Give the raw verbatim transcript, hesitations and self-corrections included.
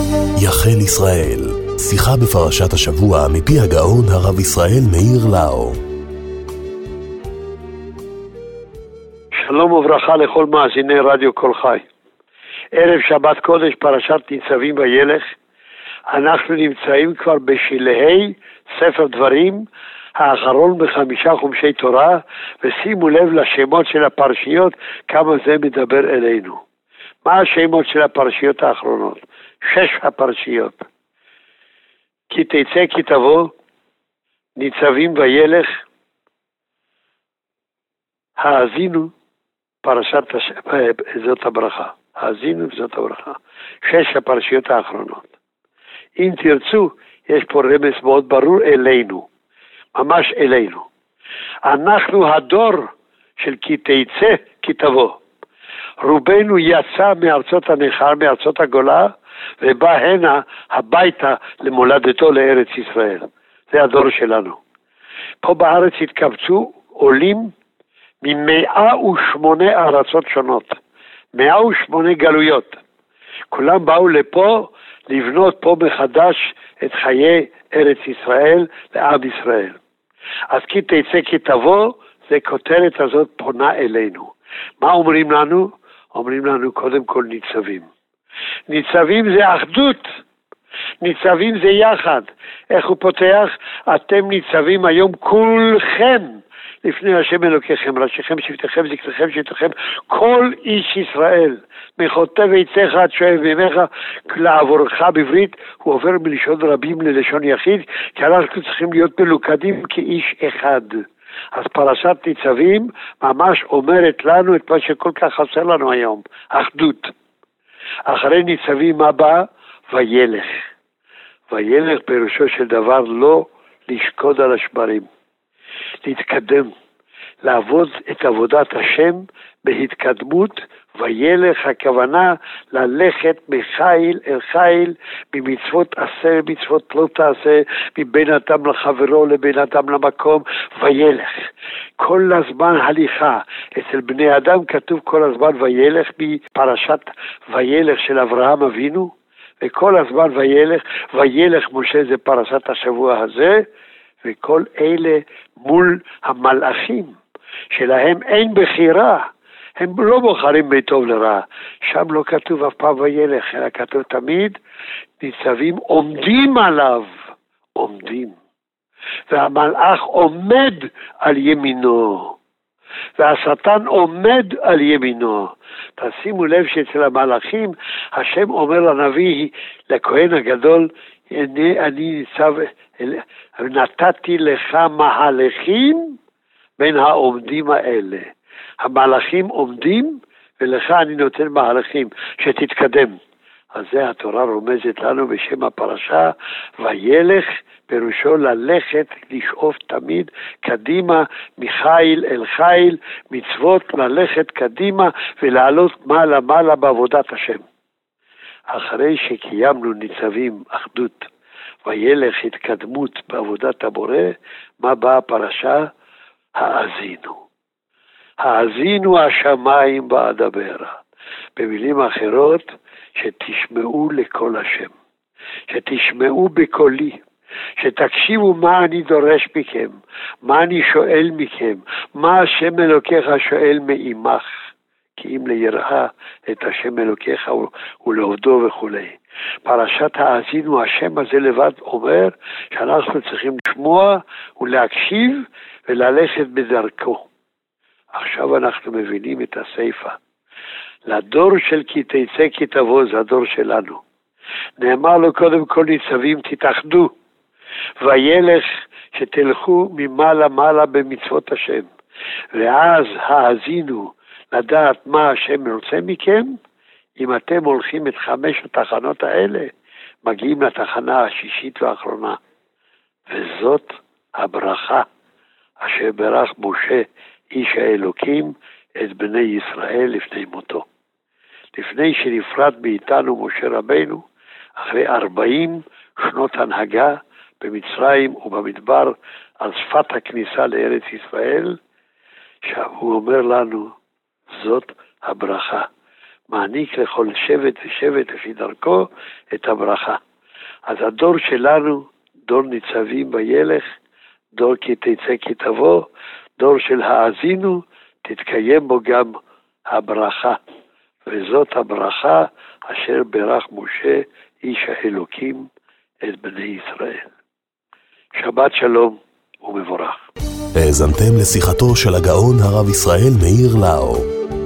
יחל ישראל, שיחה בפרשת השבוע מפי הגאון הרב ישראל מאיר לאו. שלום וברכה לכל מאזיני רדיו כל חי. ערב שבת קודש פרשת ניצבים וילך. אנחנו נמצאים כבר בשלהי ספר דברים, האחרון בחמישה חומשי תורה, ושימו לב לשמות של הפרשיות, כמה זה מדבר אלינו. מה השמות של הפרשיות האחרונות? שש הפרשיות. כי תצא כי תבוא, ניצבים וילך, האזינו, פרשת הש... זאת הברכה. האזינו זאת הברכה. שש הפרשיות האחרונות. אם תרצו, יש פה רמז מאוד ברור אלינו. ממש אלינו. אנחנו הדור של כי תצא כי תבוא. רובנו יצא מארצות הנכר, מארצות הגולה, ובא הנה הביתה למולדתו לארץ ישראל. זה הדור שלנו. פה בארץ התקבצו עולים ממאה ושמונה ארצות שונות. מאה ושמונה גלויות. כולם באו לפה לבנות פה מחדש את חיי ארץ ישראל לעם ישראל. אז כי תצא כי תבוא, זה כותרת הזאת פונה אלינו. מה אומרים לנו? אומרים לנו קודם כל ניצבים. ניצבים זה אחדות. ניצבים זה יחד. איך הוא פותח? אתם ניצבים היום כולכם לפני השם אלוקיכם, ראשיכם, שבטיכם, זקניכם, שבטיכם, כל איש ישראל, מחוטא ויצאך עד שואב ממך, לעבורך בברית, הוא עובר מלשון רבים ללשון יחיד, כי אנחנו צריכים להיות מלוכדים כאיש אחד. אז פרשת ניצבים ממש אומרת לנו את מה שכל כך חסר לנו היום, אחדות. אחרי ניצבים מה בא? וילך. וילך פירושו של דבר לא לשקוד על השברים. להתקדם, לעבוד את עבודת השם בהתקדמות, וילך הכוונה ללכת מחיל אל חיל, ממצוות עשה, מצוות לא תעשה, מבין אדם לחברו לבין אדם למקום, וילך. כל הזמן הליכה. אצל בני אדם כתוב כל הזמן וילך, מפרשת וילך של אברהם אבינו, וכל הזמן וילך, וילך משה זה פרשת השבוע הזה, וכל אלה מול המלאכים, שלהם אין בחירה, הם לא בוחרים בטוב לרע, שם לא כתוב אף פעם וילך, אלא כתוב תמיד, ניצבים עומדים עליו, עומדים, והמלאך עומד על ימינו, והשטן עומד על ימינו. תשימו לב שאצל המלאכים, השם אומר לנביא, לכהן הגדול, אני, אני ניצב, נתתי לך מהלכים בין העומדים האלה. המהלכים עומדים, ולך אני נותן מהלכים, שתתקדם. אז זה התורה רומזת לנו בשם הפרשה, וילך פירושו ללכת, לשאוף תמיד קדימה, מחיל אל חיל, מצוות ללכת קדימה, ולעלות מעלה מעלה בעבודת השם. אחרי שקיימנו ניצבים אחדות, וילך התקדמות בעבודת הבורא, מה באה הפרשה? האזינו. האזינו השמיים ואדברה. במילים אחרות, שתשמעו לקול השם. שתשמעו בקולי. שתקשיבו מה אני דורש מכם. מה אני שואל מכם. מה השם אלוקיך שואל מעמך. כי אם ליראה את השם אלוקיך ולהודו וכו'. פרשת האזינו, השם הזה לבד אומר שאנחנו צריכים לשמוע ולהקשיב וללכת בדרכו. עכשיו אנחנו מבינים את הסייפה. לדור של כי תצא כי תבוא, זה הדור שלנו. נאמר לו קודם כל ניצבים תתאחדו, וילך שתלכו ממעלה מעלה במצוות השם. ואז האזינו לדעת מה השם רוצה מכם. אם אתם הולכים את חמש התחנות האלה, מגיעים לתחנה השישית והאחרונה. וזאת הברכה אשר ברך משה איש האלוקים את בני ישראל לפני מותו. לפני שנפרד מאיתנו משה רבנו, אחרי ארבעים שנות הנהגה במצרים ובמדבר על שפת הכניסה לארץ ישראל, שהוא אומר לנו, זאת הברכה. מעניק לכל שבט ושבט לפי דרכו את הברכה. אז הדור שלנו, דור ניצבים וילך, דור כי תצא כי תבוא, דור של האזינו, תתקיים בו גם הברכה. וזאת הברכה אשר ברך משה איש האלוקים את בני ישראל. שבת שלום ומבורך. האזנתם לשיחתו של הגאון הרב ישראל מאיר לאו.